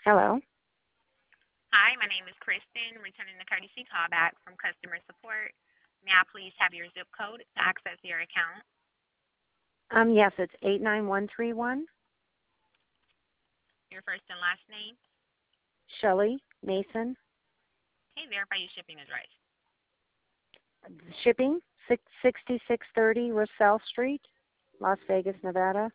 Hello. Hi, my name is Kristen, returning the courtesy callback from customer support. May I please have your zip code to access your account? Yes, it's 89131. Your first and last name? Shelley Mason. Okay, verify your shipping address. Shipping 6630 Russell Street, Las Vegas, Nevada.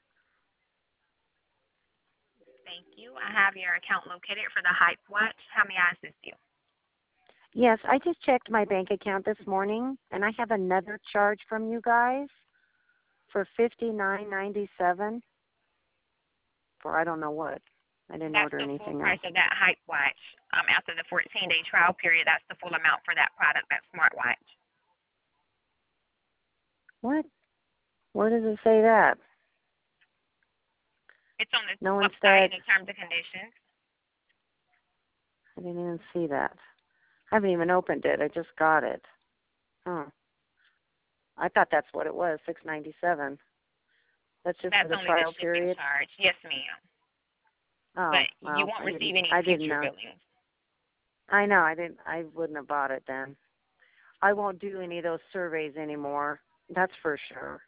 Thank you. I have your account located for the Hype Watch. How may I assist you? Yes, I just checked my bank account this morning, and I have another charge from you guys for $59.97 for I don't know what. I didn't That's order the full anything price else. of that Hype Watch. After the 14-day trial period, that's the full amount for that product, that smartwatch. What? Where does it say that? It's on the No one website said. in the terms and conditions. I didn't even see that. I haven't even opened it. I just got it. Huh. I thought that's what it was, $6.97. That's just for That's the only the trial shipping period. charge. Yes, ma'am. Oh, But you well, won't receive any I didn't future know. billings. I know, I wouldn't have bought it then. I won't do any of those surveys anymore. That's for sure.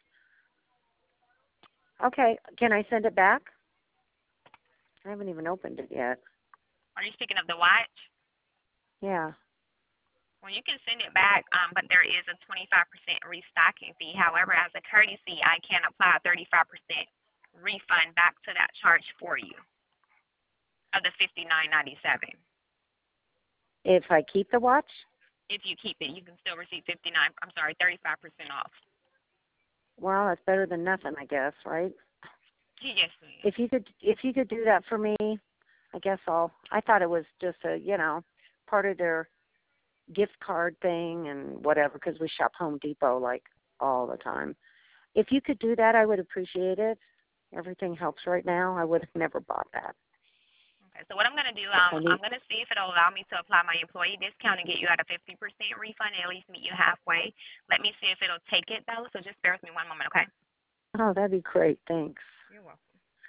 Okay, can I send it back? I haven't even opened it yet. Are you speaking of the watch? Yeah. Well, you can send it back, but there is a 25% restocking fee. However, as a courtesy, I can apply a 35% refund back to that charge for you of the $59.97. If I keep the watch? If you keep it, you can still receive 35% off. Well, that's better than nothing, I guess, right? Yes, ma'am. If you could do that for me, I guess I thought it was just a, part of their gift card thing and whatever, because we shop Home Depot like all the time. If you could do that, I would appreciate it. Everything helps right now. I would have never bought that. Okay, so what I'm going to do, I I'm need. going to see if it'll allow me to apply my employee discount and get you at a 50% refund and at least meet you halfway. Let me see if it'll take it, though, so just bear with me one moment, okay? Oh, that'd be great. Thanks. You're welcome.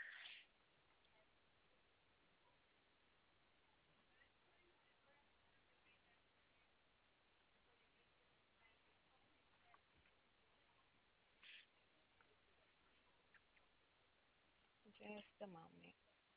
Just a moment.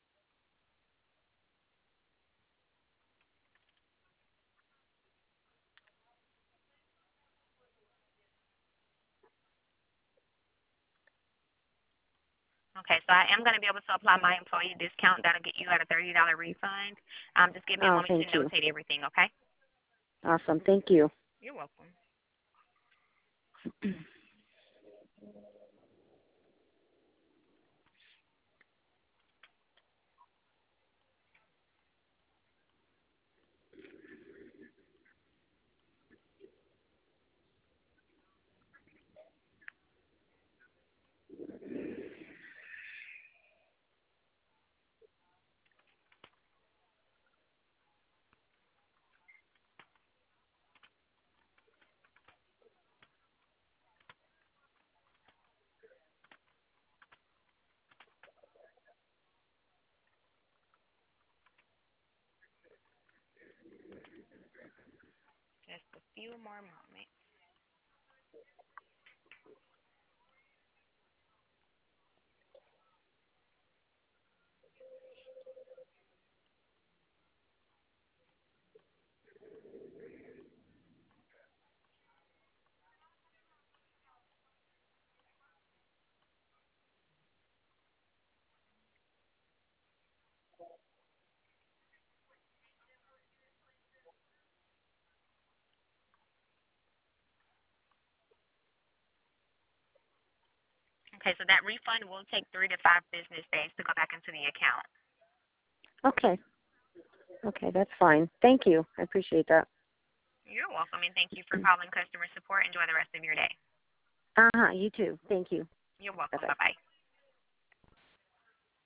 Okay, so I am going to be able to apply my employee discount. That'll get you at a $30 refund. Just give me a Oh, moment to thank you. notate everything, okay? Awesome. Thank you. You're welcome. Just a few more moments. Okay, so that refund will take 3 to 5 business days to go back into the account. Okay. Okay, that's fine. Thank you. I appreciate that. You're welcome, and thank you for calling customer support. Enjoy the rest of your day. You too. Thank you. You're welcome. Bye-bye. Bye-bye.